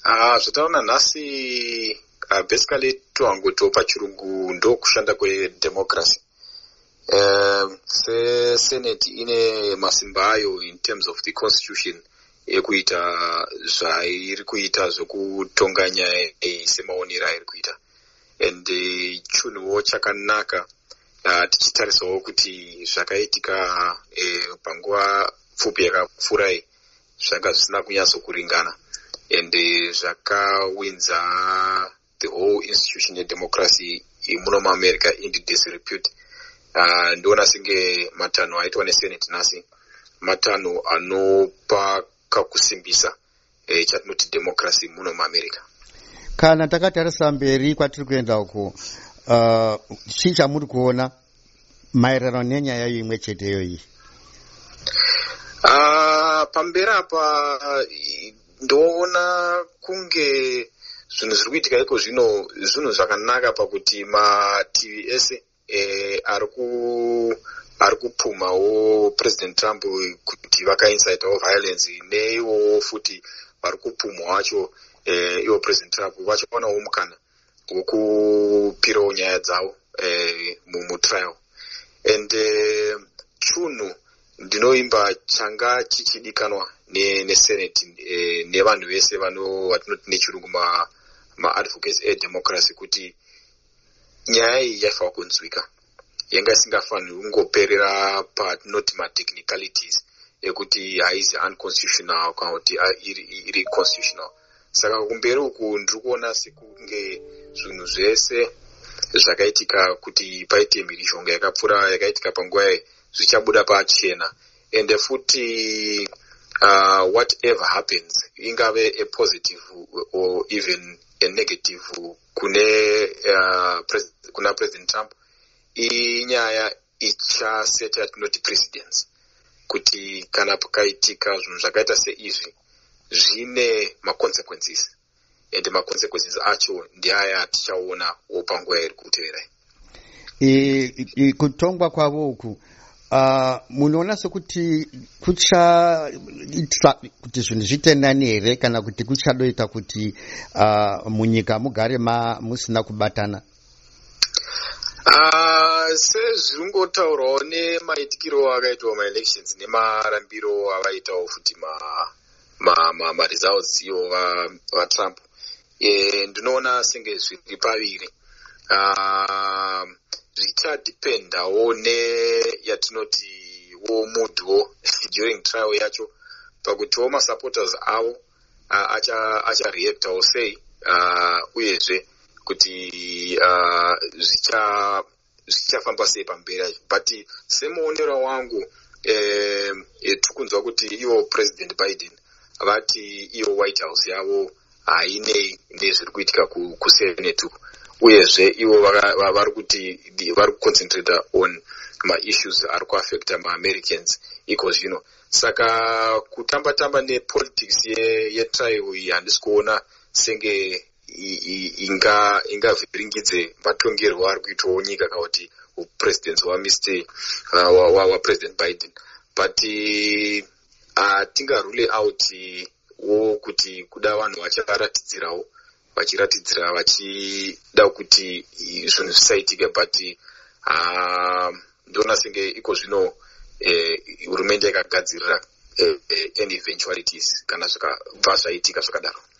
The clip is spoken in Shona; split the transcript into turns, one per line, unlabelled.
Zvataona nhasi basically topa chirungu ndokushanda kwedemocracy. Senate ine masimba ayo in terms of the constitution ekuita zvairi kuita zvekutonganya semaonero airi kuita. And chunhuwo chakanaka tichitarisawo kuti zvakaitika panguva pfupi yakapfuura zvanga zvisina kunyatsokuringana. And zvakawinza the whole institution yedemocracy muno muAmerica into disrepute. Ndoona senge matanho aitwa nesenate nhasi matanho anopa kakusimbisa chatinoti democracy muno muAmerica.
Kana takatarisa mberi kwatiri kuenda uku, chii chamuri kuona maererano nenyaya imwe cheteyo iyi?
Pamberi apa ndoona kunge zvinhu zviri kuitika iko zvino zvinhu zvakanaka pakuti mativi ese ari kupumhawo President Trump kuti vakaincitawo violence, neiwo futi vari kupumhwa wacho iwo President Trump vachionawo mukana wokupirawo nyaya dzavo mutrial. And chunhu ndinoimba changa chichidikanwa nesenate nevanhu vese vatinoti nechirungu maadvocates edemocracy kuti nyaya iyi yaifanira kunzwika. Yanga isingafaniri kungoperera patinoti matechnicalities ekuti haizi unconstitutional kana kuti iri constitutional. Saka kumberi uku ndiri kuona sekunge zvinhu zvese zvakaitika kuti paite mhirishonga yakapfuura yakaitika panguva zvichabuda pachena. And futi whatever happens, ingave a positive or even a negative kuna President Trump, inyaya ichaseta yatinoti precedence kuti kana pakaitika zvinhu zvakaita seizvi zvine consequences, and consequences acho ndiaya tichaona panguva iri kutevera.
Kutongwa kwavo uku munoona sekuti kuchaita kuti zvinhu zvitendane here kana kuti kuchadoita kuti munyika mugare musina kubatana?
Sezviringotaurawo nemaitikiro akaitwa maelections nemarambiro avaitawo futi results iwo vaTrump, ndinoona senge zviri paviri. Zvichadipendawo neyatinoti mudwo during trial yacho pakutiwo masupporters avo achareactawo sei, uyezve kuti zvichafamba sei pamberi. But semuonero wangu tikunzwa kuti iwo President Biden vati iwo White House yavo hainei nezviri kuitika kusenate, uyezve ivo vari kuti vari kuconcentrata on maissues ari kuaffecta maAmericans iko zvino. Saka kutamba nepolitics yetrial iyi handisi kuona senge ingavhiringidze matongerwo ari kuitwawo nyika kana kuti upresident waPresident Biden. But hatingarule out wo kuti kuda vanhu vachiratidzira vachida kuti zvinhu zvisaitika. But ndoona senge iko zvino hurumende yakagadzirira any eventualities kana zvikabva zvaitika zvakadaro.